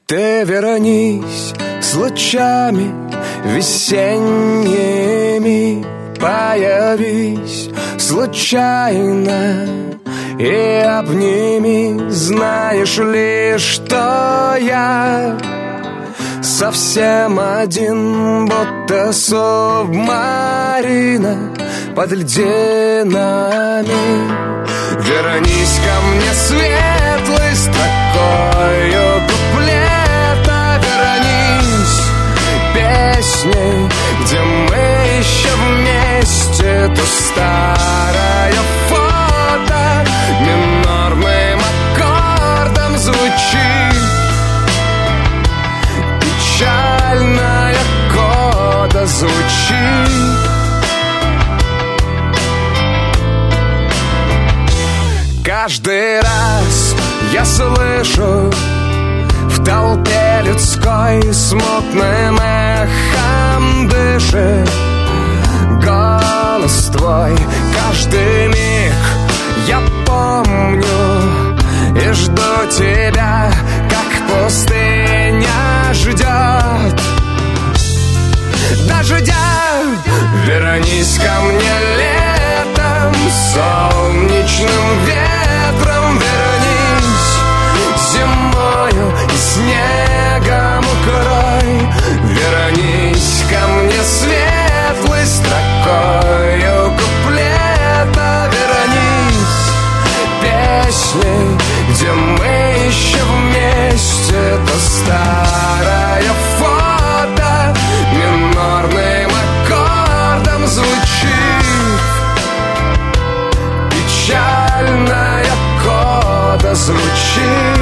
Ты вернись с лучами весенними, появись случайно и обними. Знаешь ли, что я совсем один, будто субмарина под льдинами. Вернись ко мне светлой строкою куплета, вернись песней, где мы еще вместе. То старое фото минорным аккордом звучит, печальная кода звучит. Каждый раз я слышу в толпе людской смутным эхом дышит голос твой. Каждый миг я помню и жду тебя, как пустыня ждет дождя. Вернись ко мне летом, солнечным ветром, вернись зимою и снегом укрой. Вернись ко мне светлой строкою куплета, вернись песней, где мы еще вместе. То старое фото минорным аккордом звучит, печальная кода звучит.